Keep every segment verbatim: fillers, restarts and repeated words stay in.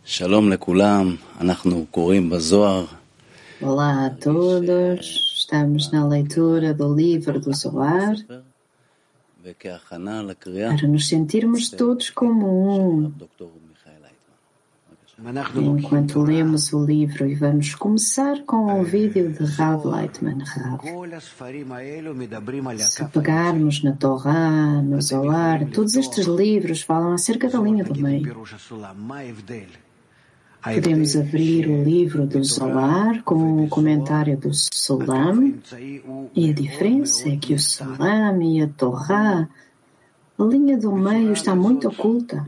Shalom lekulam, אנחנו קוראים בזוהר. Olá a todos, estamos na leitura do livro do Zohar para nos sentirmos todos como um. Enquanto lemos o livro, e vamos começar com o vídeo de Rav Leitman. Rav. Se pegarmos na Torá, no Zohar, todos estes livros falam acerca da linha do meio. Podemos abrir o livro do Zohar com o comentário do Sulam, e a diferença é que o Sulam e a Torá, a linha do meio está muito oculta,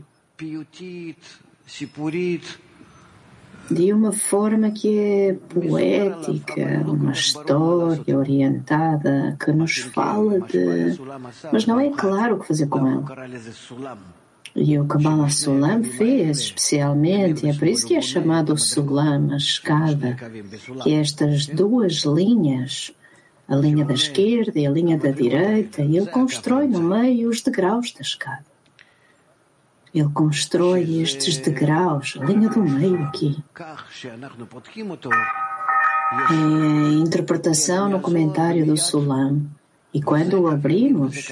de uma forma que é poética, uma história orientada que nos fala de... mas não é claro o que fazer com ela. E o Kabbalah Sulam fez especialmente, e é por isso que é chamado Sulam, a escada, que é estas duas linhas, a linha da esquerda e a linha da direita, e ele constrói no meio os degraus da escada. Ele constrói estes degraus, a linha do meio aqui. É a interpretação no comentário do Sulam. E quando o abrimos,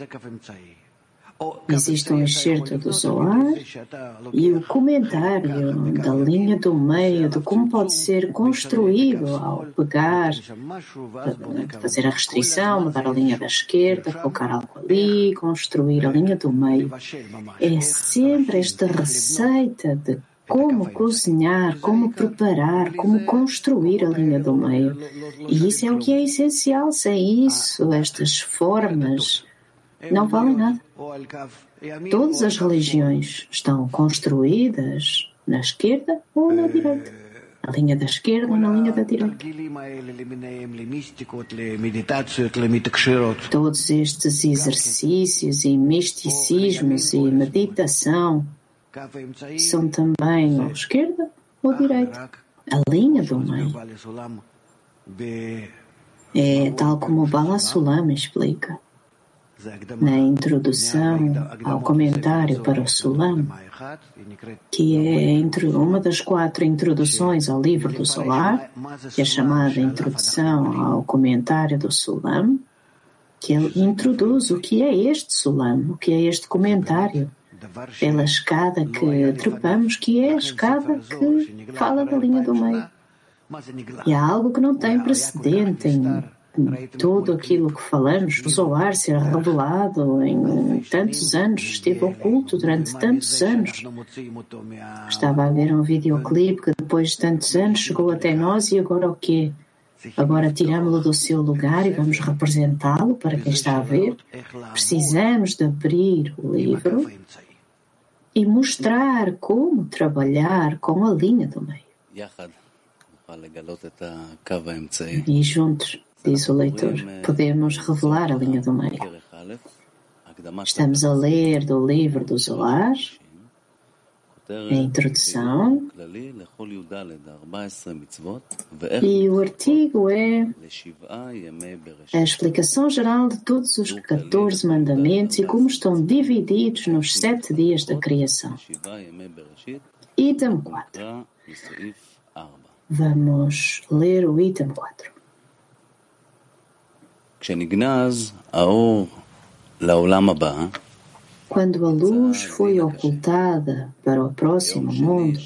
existe um excerto do Zohar e o comentário da linha do meio, de como pode ser construído ao pegar, fazer a restrição, mudar a linha da esquerda, colocar algo ali, construir a linha do meio. É sempre esta receita de como cozinhar, como preparar, como construir a linha do meio. E isso é o que é essencial. Sem isso, estas formas não valem nada. Todas as religiões estão construídas na esquerda ou na direita. Na linha da esquerda ou na linha da direita. Todos estes exercícios e misticismos e meditação são também ou esquerda ou direita. A linha do meio. É tal como o Bala Sulam explica. Na introdução ao comentário para o Sulam, que é entre uma das quatro introduções ao livro do Zohar, que é chamada Introdução ao Comentário do Sulam, que ele introduz o que é este Sulam, o que é este comentário, pela escada que trepamos, que é a escada que fala da linha do meio. E há algo que não tem precedente em tudo aquilo que falamos, o Zohar ser revelado em tantos anos, esteve oculto durante tantos anos. Estava a ver um videoclipe que depois de tantos anos chegou até nós e agora o quê? Agora tiramos-lo do seu lugar e vamos representá-lo para quem está a ver. Precisamos de abrir o livro e mostrar como trabalhar com a linha do meio. E juntos, diz o leitor, podemos revelar a linha do meio. Estamos a ler do livro do Zohar, a introdução, e o artigo é a explicação geral de todos os catorze mandamentos e como estão divididos nos sete dias da criação. Item quatro. Vamos ler o item quatro. Quando a luz foi ocultada para o próximo mundo,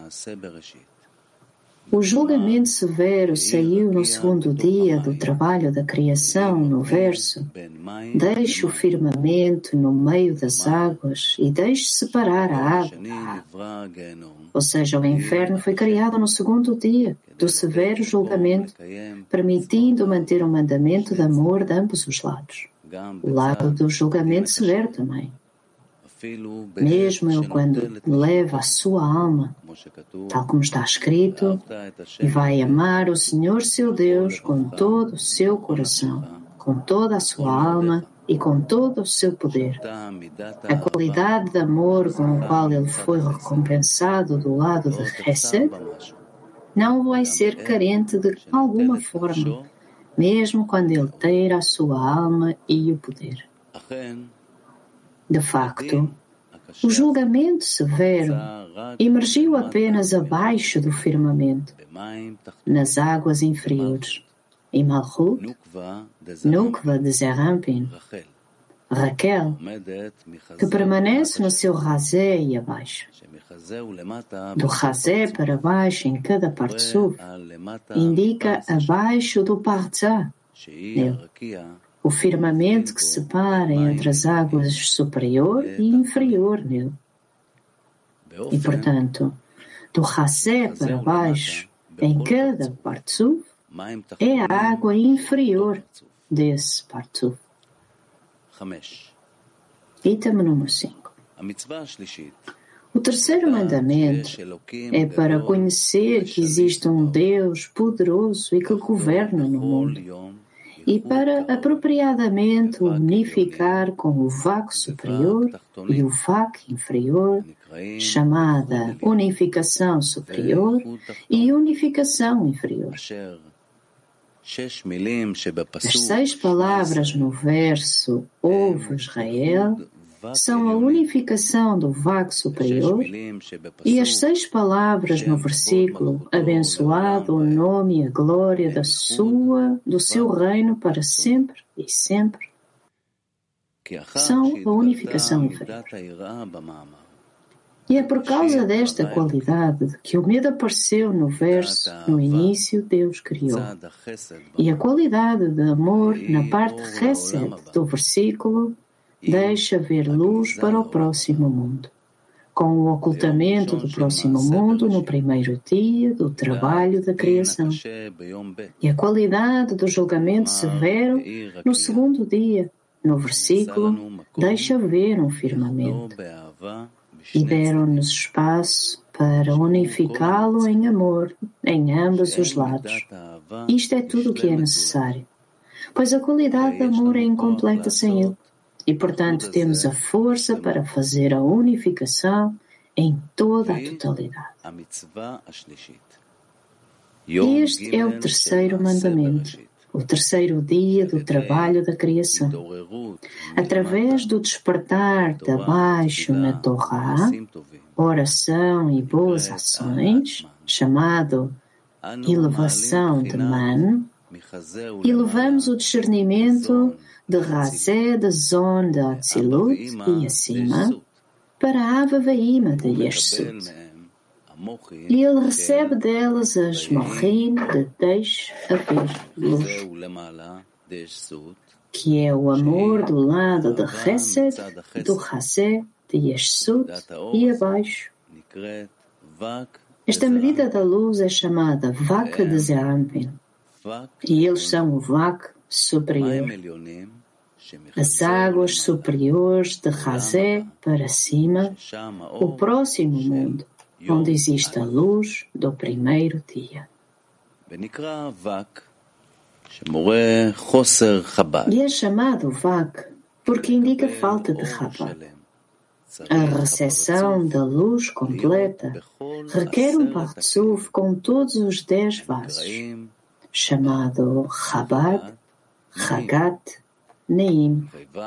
o julgamento severo saiu no segundo dia do trabalho da criação, no verso: deixe o firmamento no meio das águas e deixe separar a água da água. Ou seja, o inferno foi criado no segundo dia do severo julgamento, permitindo manter o mandamento de amor de ambos os lados. O lado do julgamento severo também. Mesmo ele, quando leva a sua alma, tal como está escrito, e vai amar o Senhor seu Deus com todo o seu coração, com toda a sua alma e com todo o seu poder. A qualidade de amor com a qual ele foi recompensado do lado de Hesed não vai ser carente de alguma forma, mesmo quando ele ter a sua alma e o poder. De facto, O julgamento severo emergiu apenas abaixo do firmamento, nas águas inferiores, em Malchut, Nukva de Zerampin, Raquel, que permanece no seu razé e abaixo. Do razé para baixo em cada partsuf indica abaixo do partzá, o firmamento que separa entre as águas superior e inferior nele. E, portanto, do razé para baixo em cada partzuf é a água inferior desse partzuf. Item número cinco. O terceiro mandamento é para conhecer que existe um Deus poderoso e que governa no mundo, e para apropriadamente unificar com o vácuo superior e o vácuo inferior, chamada unificação superior e unificação inferior. As seis palavras no verso Ouve Israel são a unificação do vácuo superior, e as seis palavras no versículo Abençoado o nome e a glória da sua, do seu reino para sempre e sempre são a unificação inferior. E é por causa desta qualidade que o medo apareceu no verso, no início Deus criou. E a qualidade de amor na parte Chesed do versículo deixa ver luz para o próximo mundo, com o ocultamento do próximo mundo no primeiro dia do trabalho da criação. E a qualidade do julgamento severo no segundo dia, no versículo, deixa ver um firmamento. E deram-nos espaço para unificá-lo em amor em ambos os lados. Isto é tudo o que é necessário, pois a qualidade de amor é incompleta sem ele, e portanto temos a força para fazer a unificação em toda a totalidade. Este é o terceiro mandamento, o terceiro dia do trabalho da criação. Através do despertar de baixo na Torá, oração e boas ações, chamado elevação de Man, elevamos o discernimento de Razé, de Zon, de Atzilut e acima, para a Ava Veima de Yeshut. E ele recebe delas as Mohin de Deixe haver luz, que é o amor do lado de Chesed, do Razé, de Yeshut e abaixo. Esta medida da luz é chamada Vak de Zerampin, e eles são o Vak superior. As águas superiores de Razé para cima, o próximo mundo, onde existe a luz do primeiro dia. E é chamado Vak porque indica falta de Chabad. A recepção da luz completa requer um partzuf com todos os dez vasos, chamado Chabad, Chagat, Neim.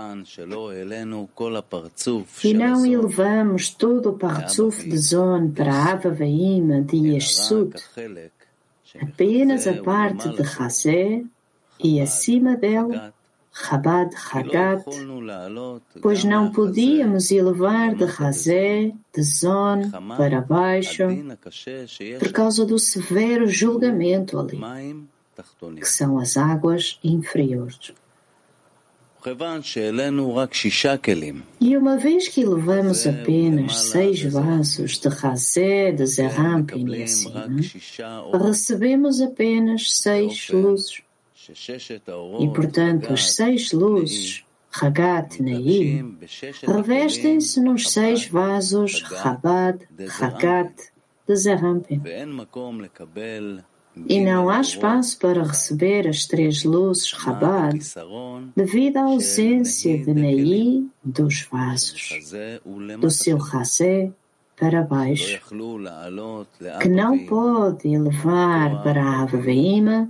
E não elevamos todo o partzuf de Zon para a Ava Veima de Yeshut, apenas a parte de Razé e acima dela Chabad Chagat, pois não podíamos elevar de Razé, de Zon para baixo, por causa do severo julgamento ali, que são as águas inferiores. E uma vez que elevamos apenas seis vasos de Razé, de Zerampin e acima, recebemos apenas seis luzes. E, portanto, as seis luzes, Chagat Neim, revestem-se nos seis vasos Chabad, Chagat, de Zerampin. E não há espaço para receber as três luzes Chabad devido à ausência de Nei dos vasos, do seu Razé para baixo, que não pode elevar para a Ava Veima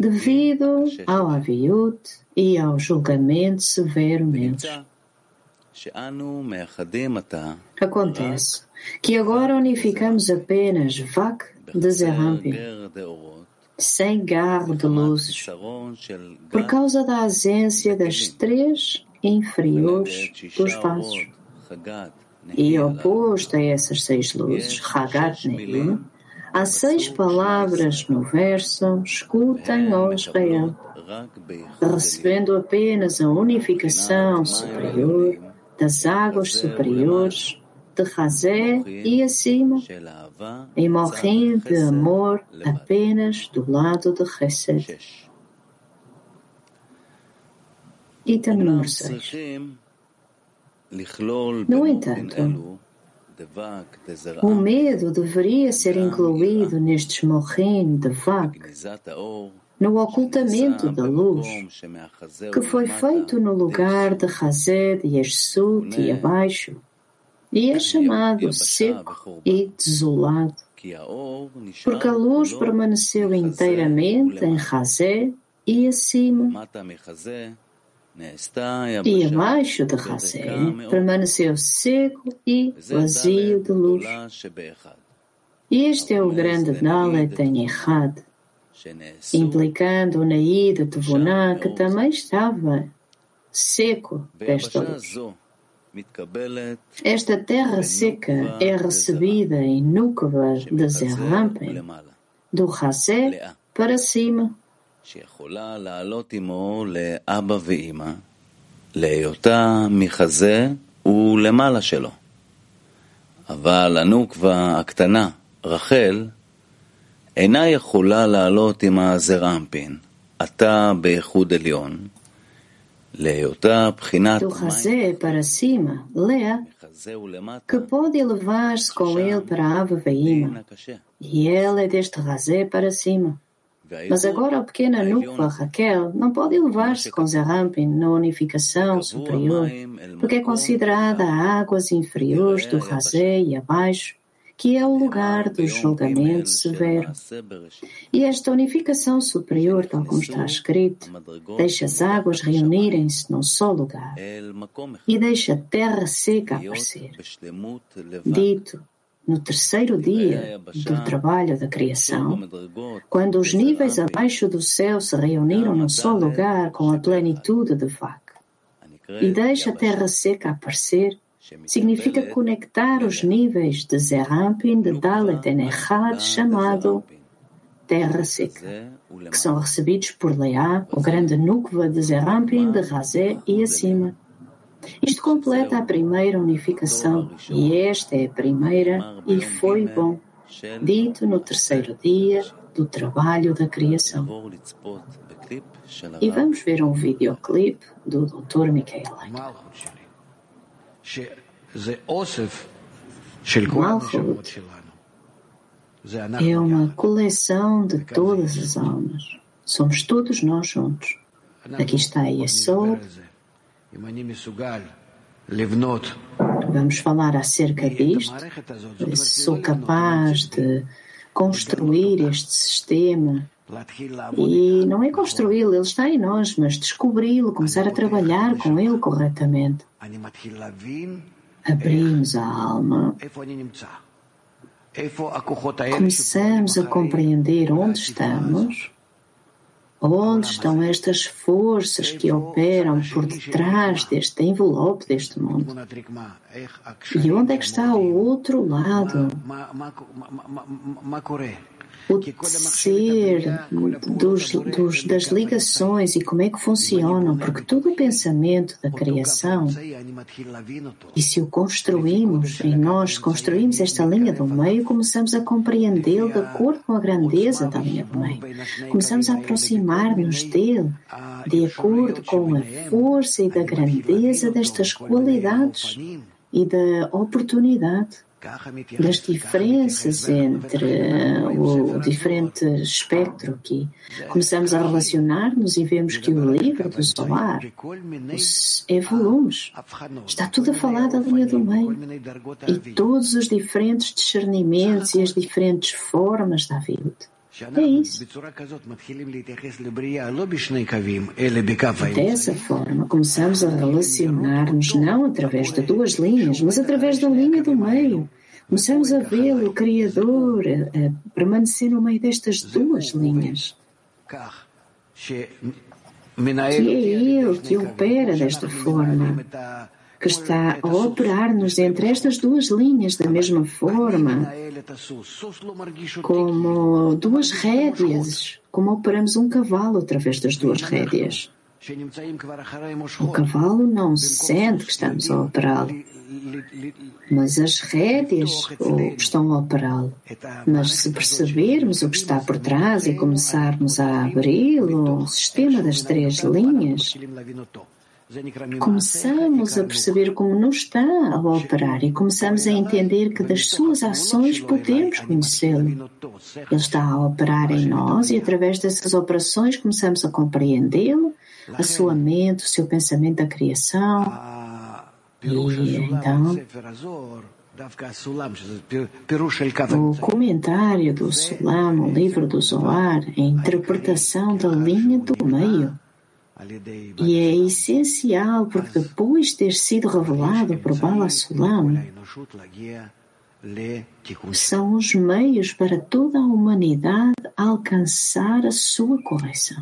devido ao Aviut e ao julgamento severo neles. Acontece que agora unificamos apenas Vak de Zerampin, sem garro de luzes, por causa da ausência das três inferiores dos vasos. E oposto a essas seis luzes, Hagat Neim, há seis palavras no verso, escutem, ó Israel, recebendo apenas a unificação superior das águas superiores de Razé e acima, e morrem de amor apenas do lado de Chesed. Item número seis. No entanto, o medo deveria ser incluído nestes morrim de Vak, no ocultamento da luz, que foi feito no lugar de Hazed e Yeshut e abaixo, e é chamado seco e desolado, porque a luz permaneceu inteiramente em Hazed e acima, e abaixo de Hazé permaneceu seco e vazio de luz. E este é o grande Dalet em Echad, implicando na ida de Vuná, que também estava seco desta luz. Esta terra seca é recebida em Nukva de Zerampin, do Hazé para cima, שיכולה לעלות עמו לאבא ואמא, להיותה מחזה ולמעלה שלו. אבל הנוקבה הקטנה, רחל, אינה יכולה לעלות עם הזרעמפין, עתה באיחוד עליון, להיותה בחינת do Hazé para cima, Lea, que pode elevar-se com ele para Abba Veima, e ela é deste Hazé para cima. Mas agora a pequena Nukva, Raquel, não pode elevar-se com Zerampin na unificação superior, porque é considerada águas inferiores do Hazé e abaixo, que é o lugar do julgamento severo. E esta unificação superior, tal como está escrito, deixa as águas reunirem-se num só lugar e deixa a terra seca aparecer. Dito no terceiro dia do trabalho da criação, quando os níveis abaixo do céu se reuniram num só lugar com a plenitude de Vak, e deixa a terra seca aparecer, significa conectar os níveis de Zerampin de Dalet en Echad, chamado terra seca, que são recebidos por Leá, o grande Nukva de Zerampin de Razé e acima. Isto completa a primeira unificação, e esta é a primeira e foi bom, dito no terceiro dia do trabalho da criação. E vamos ver um videoclipe do doutor Michael Malchut é uma coleção de todas as almas. Somos todos nós juntos. Aqui está a Yesod. Vamos falar acerca disto. Se sou capaz de construir este sistema, e não é construí-lo, ele está em nós, mas descobri-lo, começar a trabalhar com ele corretamente. Abrimos a alma, começamos a compreender onde estamos, onde estão estas forças que operam por detrás deste envelope deste mundo, e onde é que está o outro lado, o tecer dos, dos, das ligações e como é que funcionam, porque todo o pensamento da criação, e se o construímos em nós, construímos esta linha do meio, começamos a compreendê-lo de acordo com a grandeza da linha do meio. Começamos a aproximar-nos dele de acordo com a força e da grandeza destas qualidades e da oportunidade, das diferenças entre o diferente espectro aqui. Começamos a relacionar-nos e vemos que o livro do Zohar é volumes. Está tudo a falar da linha do meio. E todos os diferentes discernimentos e as diferentes formas da vida. É isso. Dessa forma, começamos a relacionar-nos não através de duas linhas, mas através da linha do meio. Começamos a vê-lo, o Criador, a, a permanecer no meio destas duas linhas. Que é Ele que opera desta forma, que está a operar-nos entre estas duas linhas da mesma forma, como duas rédeas, como operamos um cavalo através das duas rédeas. O cavalo não sente que estamos a operá-lo, mas as rédeas estão a operá-lo. Mas se percebermos o que está por trás e começarmos a abri-lo, o sistema das três linhas, começamos a perceber como não está a operar e começamos a entender que das suas ações podemos conhecê-lo. Ele está a operar em nós e através dessas operações começamos a compreendê-lo, a sua mente, o seu pensamento da criação. E então, o comentário do Sulam, o livro do Zohar, é a interpretação da linha do meio. E é essencial porque depois de ter sido revelado por Bala Sulam, são os meios para toda a humanidade alcançar a sua correção.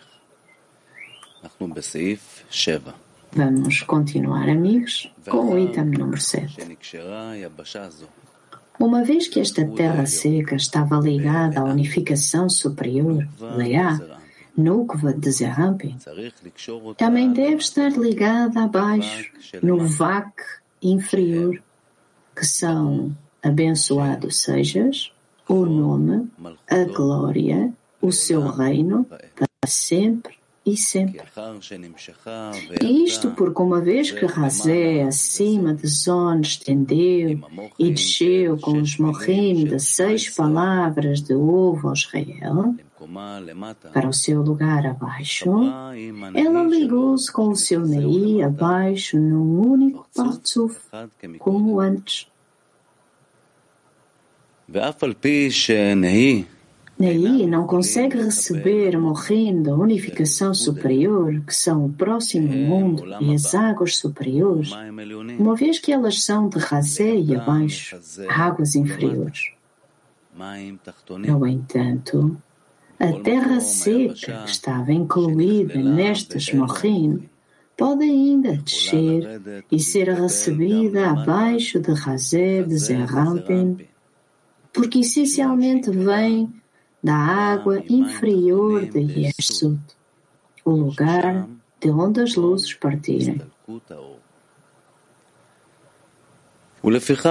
Vamos continuar, amigos, com o item número sete. Uma vez que esta terra seca estava ligada à unificação superior, Leá, Nukva de Zerampin, também deve estar ligada abaixo, no Vak inferior, que são abençoados sejas, o nome, a glória, o seu reino, para sempre e sempre. Isto porque uma vez que Razé acima de Zon estendeu e desceu com os morrim de seis palavras de ovo ao Israel, para o seu lugar abaixo, ela ligou-se com o seu Nei abaixo num único Partzuf, como antes. Nei não consegue receber morrim da unificação superior, que são o próximo mundo e as águas superiores, uma vez que elas são de Razé e abaixo, águas inferiores. No entanto, a terra seca que estava incluída nestes morrim pode ainda descer e ser recebida abaixo de Razé de Zerampin, porque essencialmente vem da água inferior de Yeshut, o lugar de onde as luzes partirem. O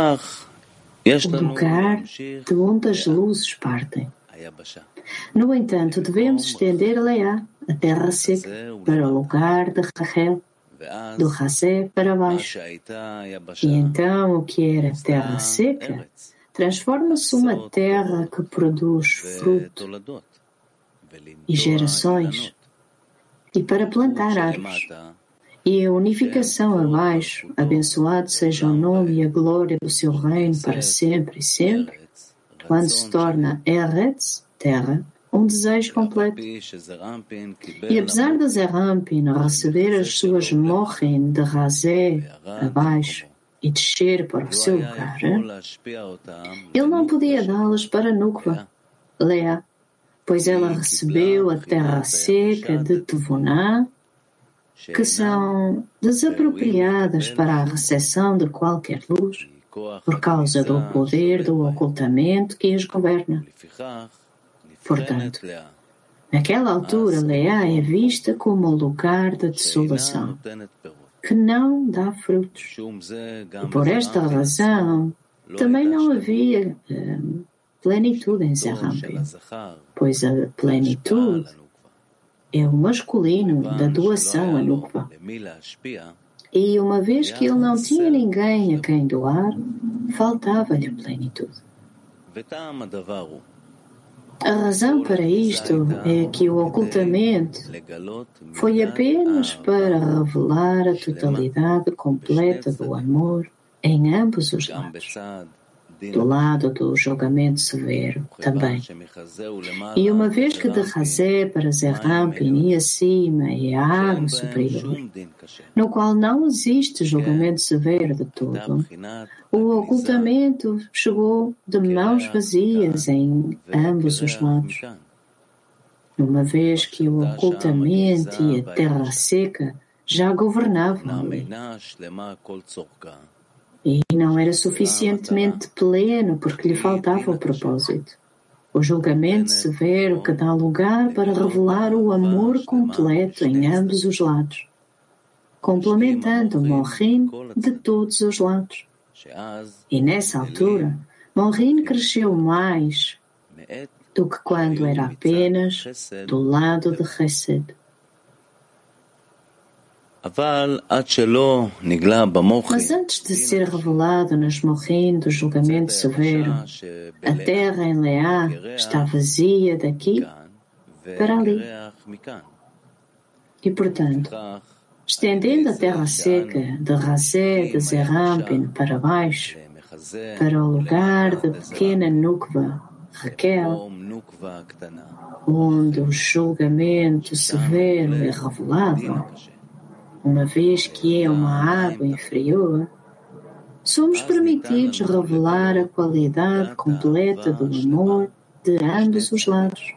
lugar de onde as luzes partem. No entanto, devemos estender Leá, a terra seca, para o lugar de Rachel, do Razé para baixo. E então, o que era terra seca transforma-se uma terra que produz fruto e gerações, e para plantar árvores. E a unificação abaixo, abençoado seja o nome e a glória do seu reino para sempre e sempre, quando se torna Eretz, terra, um desejo completo. E apesar de Zerampin receber as suas morrim de Razé abaixo e descer para o seu lugar, ele não podia dá-las para Nukva, Leá, pois ela recebeu a terra seca de Tevuná, que são desapropriadas para a recepção de qualquer luz, por causa do poder do ocultamento que as governa. Portanto, naquela altura, Leá é vista como o lugar da desolação, que não dá frutos. E por esta razão, também não havia um, plenitude em Zerampin, pois a plenitude é o masculino da doação a Nukva. E uma vez que ele não tinha ninguém a quem doar, faltava-lhe a plenitude. A razão para isto é que o ocultamento foi apenas para revelar a totalidade completa do amor em ambos os lados. do lado do julgamento severo também. E uma vez que de Razé para Zerampin e acima é a água superior, no qual não existe julgamento severo de todo, o ocultamento chegou de mãos vazias em ambos os lados. Uma vez que o ocultamento e a terra seca já governavam ali. E não era suficientemente pleno porque lhe faltava o propósito. O julgamento severo que dá lugar para revelar o amor completo em ambos os lados, complementando Mohin de todos os lados. E nessa altura, Mohin cresceu mais do que quando era apenas do lado de Chesed. Mas antes de ser revelado nas Mohin do julgamento severo, a terra em Leá está vazia daqui para ali. E, portanto, estendendo a terra seca de Razé de Zerampin para baixo, para o lugar da pequena Nukva, Raquel, onde o julgamento severo é revelado, uma vez que é uma água inferior, somos permitidos revelar a qualidade completa do amor de ambos os lados.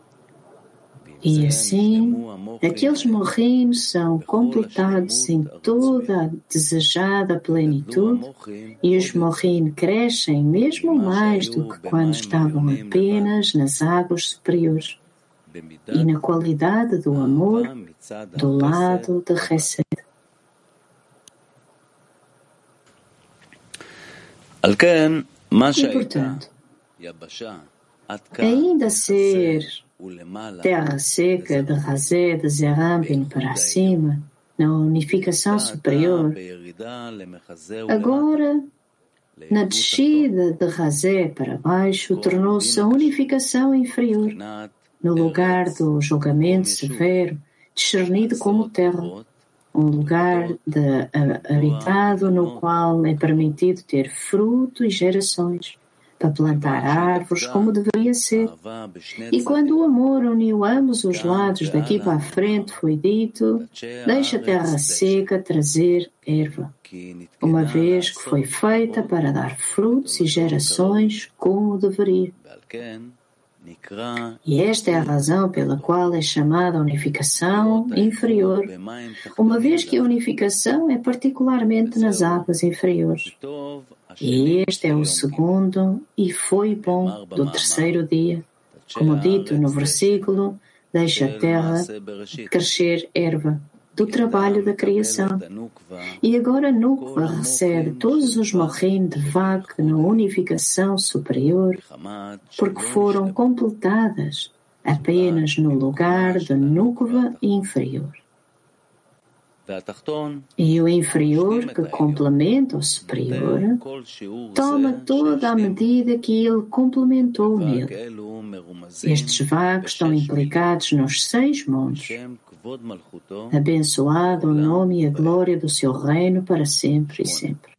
E assim, aqueles morrinhos são completados em toda a desejada plenitude e os morrinhos crescem mesmo mais do que quando estavam apenas nas águas superiores e na qualidade do amor do lado de Chesed. E, portanto, ainda ser terra seca de Razé de Zerampin para cima, na unificação superior, agora, na descida de Razé para baixo, tornou-se a unificação inferior, no lugar do julgamento severo, discernido como terra, um lugar de, habitado no qual é permitido ter fruto e gerações, para plantar árvores como deveria ser. E quando o amor uniu ambos os lados daqui para a frente, foi dito, deixa a terra seca trazer erva, uma vez que foi feita para dar frutos e gerações como deveria. E esta é a razão pela qual é chamada unificação inferior, uma vez que a unificação é particularmente nas águas inferiores. E este é o segundo e foi bom do terceiro dia. Como dito no versículo, deixa a terra crescer erva, do trabalho da criação. E agora Nukva recebe todos os morrim de Vak na unificação superior, porque foram completadas apenas no lugar de Nukva inferior. E o inferior, que complementa o superior, toma toda a medida que ele complementou nele. Estes vagos estão implicados nos seis montes. Abençoado o nome e a glória do seu reino para sempre e sempre.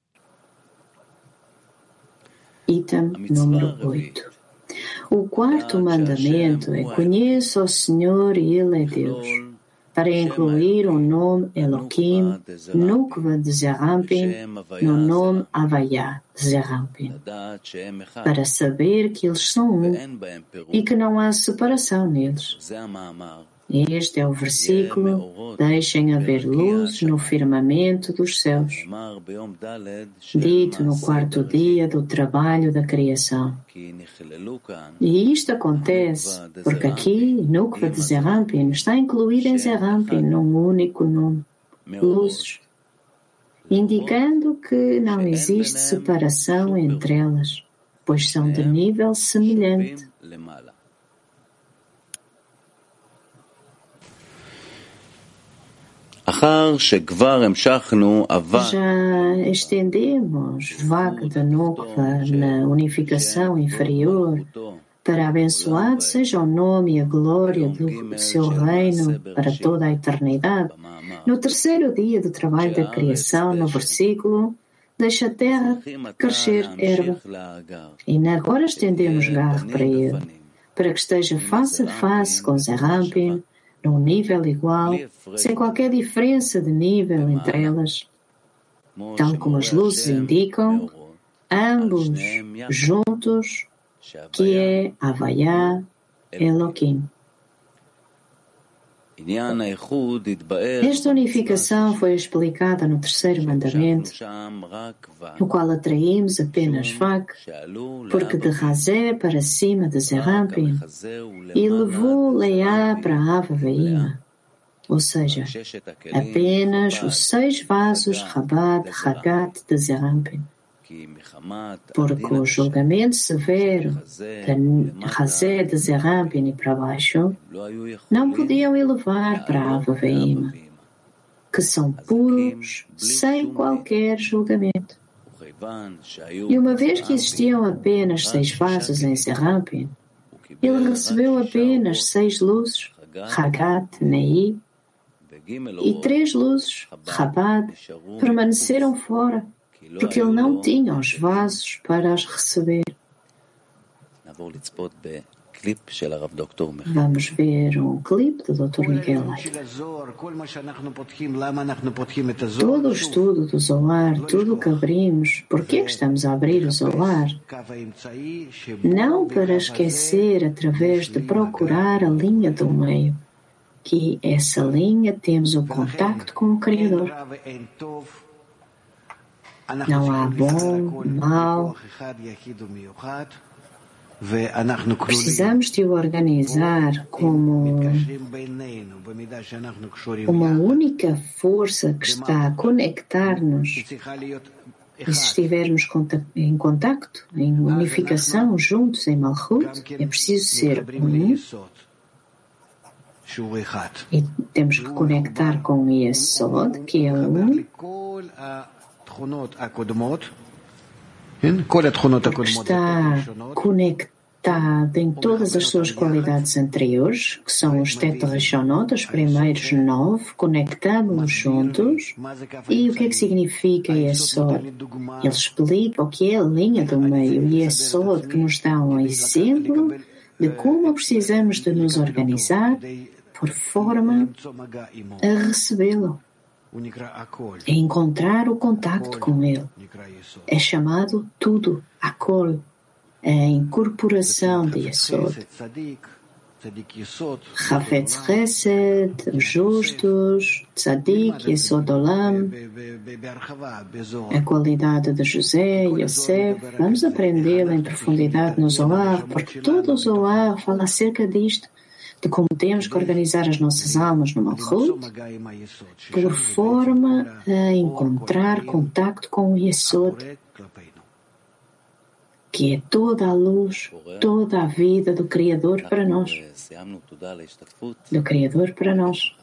Item número oito. O quarto mandamento é: conheça o Senhor e Ele é Deus, para incluir o nome Elohim, Nukva de Zerampin, no nome Havaiá de Zerampin, para saber que eles são um e que não há separação neles. Este é o versículo: deixem haver luz no firmamento dos céus, dito no quarto dia do trabalho da criação. E isto acontece porque aqui, Nukva de Zerampin está incluída em Zerampin num único nome, luzes, indicando que não existe separação entre elas, pois são de nível semelhante. Já estendemos Vak da Nukva na unificação inferior, para abençoado seja o nome e a glória do seu reino para toda a eternidade. No terceiro dia do trabalho da criação, no versículo, deixa a terra crescer erva. E agora estendemos Gar para ele, para que esteja face a face com Zerampin, num nível igual, sem qualquer diferença de nível entre elas. Tal como as luzes indicam, ambos juntos, que é Havaya Elohim. Esta unificação foi explicada no terceiro mandamento, no qual atraímos apenas Vak, porque de Razé para cima de Zerampin, e levou Leá para Ava Veima, ou seja, apenas os seis vasos Rabat Hagat de Zerampin. Porque o julgamento severo da Razé de Zerampin e para baixo não podiam elevar para Ava Veima, que são puros sem qualquer julgamento. E uma vez que existiam apenas seis vasos em Zerampin, ele recebeu apenas seis luzes, Hagat, Nei, e três luzes, Chabad, permaneceram fora, porque ele não tinha os vasos para as receber. Vamos ver um clipe do doutor Miguel Leite. Todo o estudo do Zohar, tudo o que abrimos, por que estamos a abrir o Zohar? Não para esquecer através de procurar a linha do meio, que essa linha temos o contacto com o Criador. Não há bom, mal. Precisamos de o organizar como uma única força que está a conectar-nos. E se estivermos em contacto, em unificação, juntos em Malchut, é preciso ser um. E temos que conectar com o Yesod, que é um. Porque está conectado em todas as suas qualidades anteriores, que são os Teta Rishonot, os primeiros nove, conectamos-los juntos. E o que é que significa Yesod? Ele explica o que é a linha do meio. Yesod, que nos dá um exemplo de como precisamos de nos organizar por forma a recebê-lo, a encontrar o contacto com ele. É chamado tudo, Akol, a incorporação de Yesod. Chafetz Chesed, os justos, Tzadik, Yesod Olam, a qualidade de José, Yosef. Vamos aprendê-la em profundidade no Zohar, porque todo o Zohar fala acerca disto, de como temos que organizar as nossas almas no Malchut, por forma a encontrar contacto com o Yesod, que é toda a luz, toda a vida do Criador para nós. Do Criador para nós.